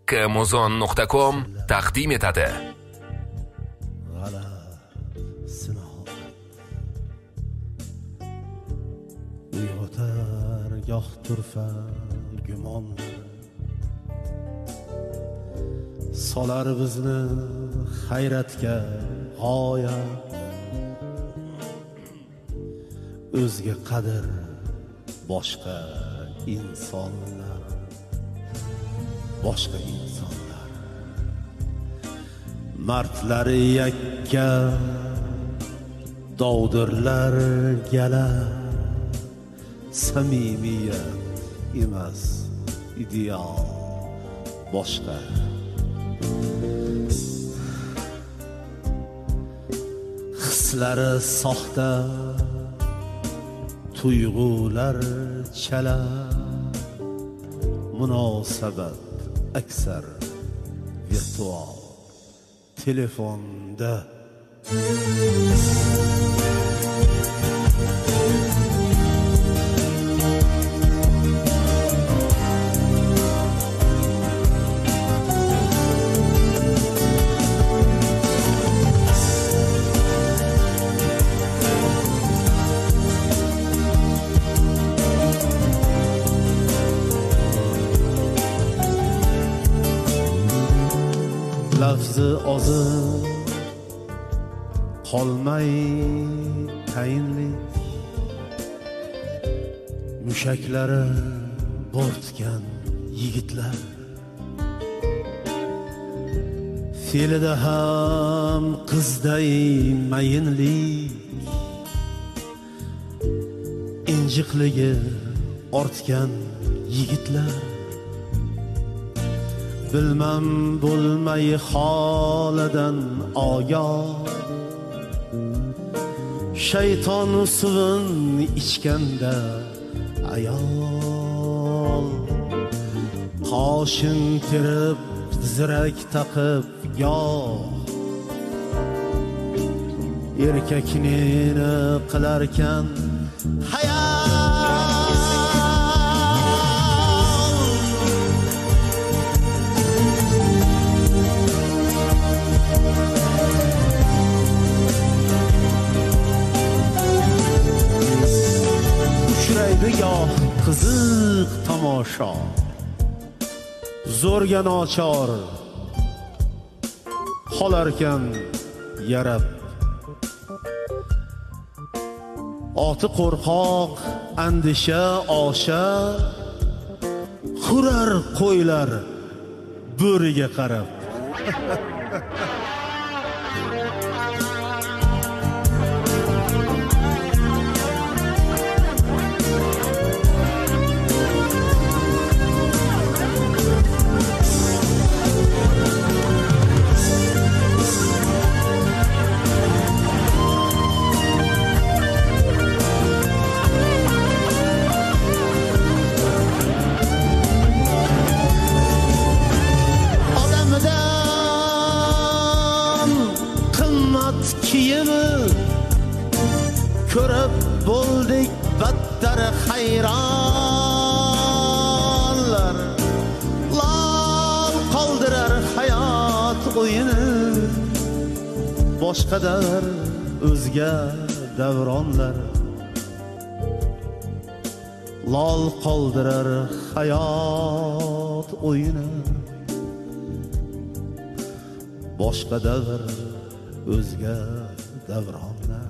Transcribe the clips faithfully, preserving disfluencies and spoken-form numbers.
kmuzon nuqta com taqdim etadi. Uyg'otar goh turfa gumon, solar bizni hayratga g'oya. O'zga qadr boshqa insonlar, boshqa insonlar. Mardlari yakka, dovdirlar gala. Samimiyat emas ideal, boshqa. Hislari soxta, tuyg'ular chala. Munosabat aksar virtual, telefonda. Lafzi ozib qolmay tayinlik, mushaklari bortgan yigitlar. Fe'lida ham qizday mayinlik, injiqligi ortgan yigitlar. Bilmam bo'lmay holidan ogoh, shayton suvin ichganda ayol. Qoshin terib zirak taqib goh, erkakni qilarkan hayal. Goh qiziq tomosha, zo'rga nochor qolarkan yarab. Oti qo'rqoq andisha osha, hurar qo'ylar bo'riga qarab. Kiyimi ko'rib bo'ldik battar hayronlar. Lol qoldirar hayot o'yini, boshqadir o'zga davronlar. Lol qoldirar hayot o'yini, boshqadir o'zga davronlar.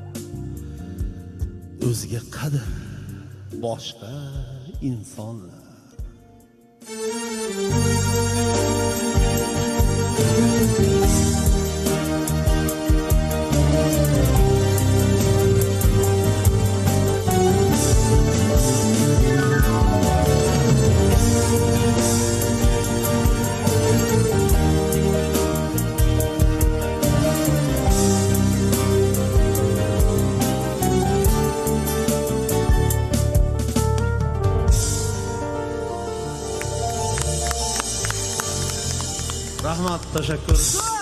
O'zga qadr boshqa insonlar. Rahmat, teşekkür.